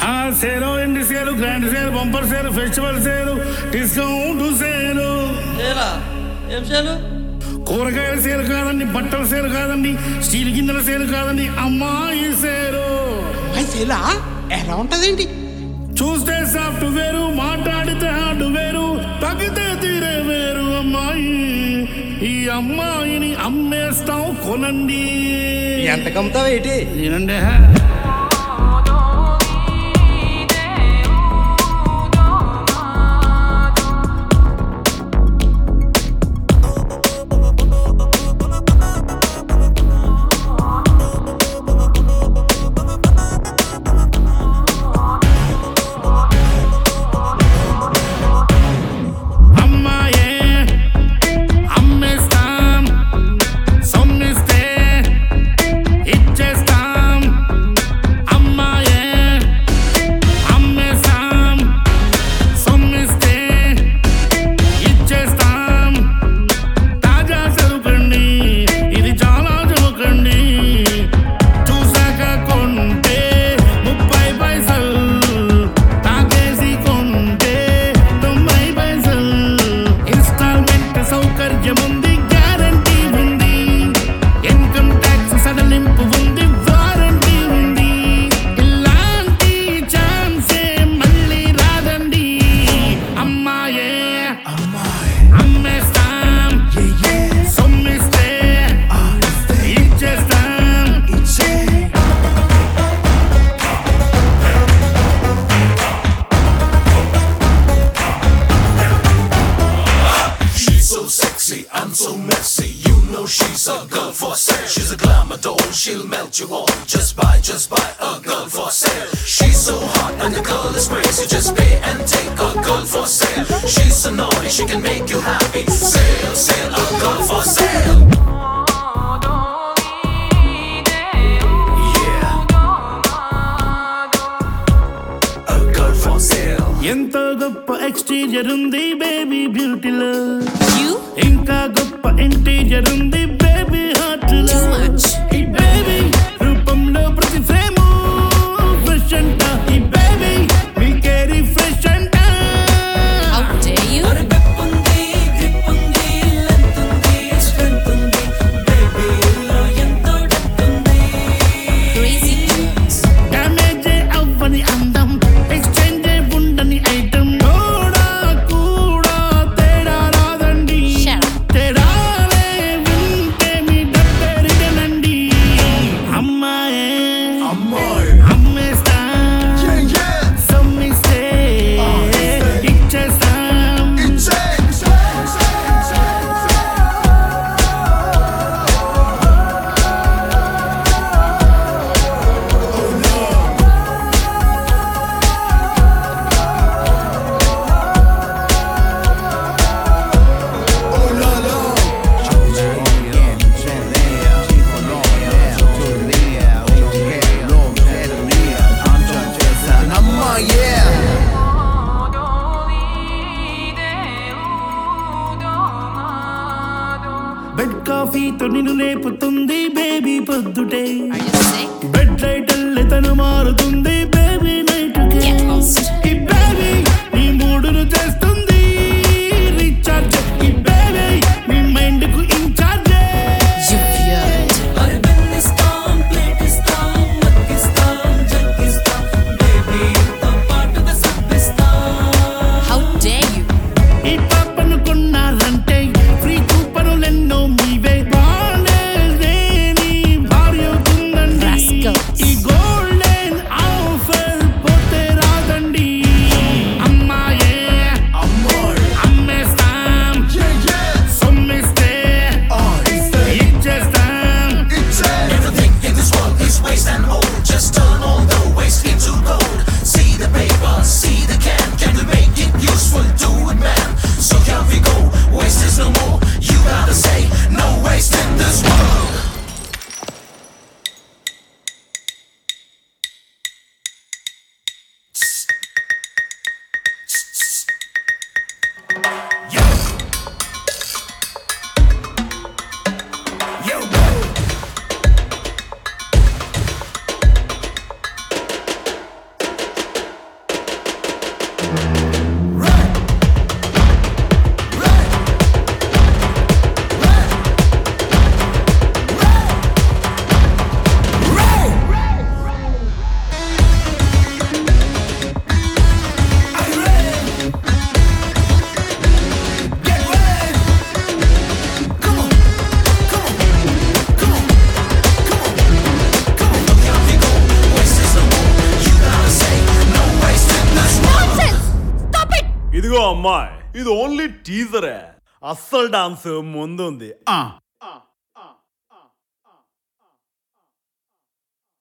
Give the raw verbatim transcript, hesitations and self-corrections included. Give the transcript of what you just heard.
ఆ సేలు ఎండి సేలు గ్రాండ్ సేలు బంపర్ సేలు ఫెస్టివల్ సేలు డిస్కౌంట్ సేలు. ఏం సేలు? కూరగాయల సేలు కాదండి, బట్టల సేలు కాదండి, స్టీల్ గిన్నెల సేలు కాదండి, అమ్మాయి సేలు. సేలా ఎలా ఉంటదేంటి? చూస్తే సాఫ్ట్ వేరు, మాట్లాడితే హార్డ్ వేరు, తగ్గితే తీరే వేరు. అమ్మాయి ఈ అమ్మాయిని అమ్మేస్తాం కొనండి. ఎంత కమ్ముతావు ఏంటి? నేనండి so messy, you know she's a girl for sale. She's a glamour doll, she'll melt you all. Just buy, just buy a girl for sale. She's so hot and the girl is crazy. Just pay and take a girl for sale. She's so naughty, she can make you happy. Sale, sale, a girl for sale. Yeah, a girl for sale. ఎంత గొప్ప exterior ఉంది baby బ్యూటీలో, ఇంకా గొప్ప interior ఉంది baby heart లో. ఈ baby రూపంలో ప్రతి ఫ్రేమ్ ఫ్రెష్ అంట. ఈ బేబీ మీ కేరీ ఫ్రెష్ అంట. డ్యామేజ్ అవ్వని అందం, ఎక్స్చేంజ్ ఉండని ఐటమ్, కూడా కూడా తేడా రాదండి. తేడాలే వింటే మీ డబ్బెరిగనండి. అమ్మాయే అమ్మేస్తా, సొమ్మిస్తే ఇచ్చేస్తాం. బెడ్ కాఫీతో నిన్ను లేపుతుంది బేబీ పొద్దుటే. బెడ్ లైట్ అల్లె తను మారుతుంది బేబీ నైట్ కి. ఈ బేబీ నీ మూడును చేస్తుంది రీఛార్జ్. ఈ బేబీ నీ మైండ్ కు ఇన్ఛార్జ్. ఈ పాపను కొన్నారంటే ఫ్రీ కూపనులెన్నో మీవే. బాండేజ్ నీ భార్య అవుతుందండి. ఇదిగో అమ్మాయి, ఇది ఓన్లీ టీజరే, అస్సలు డాన్స్ ముందుంది.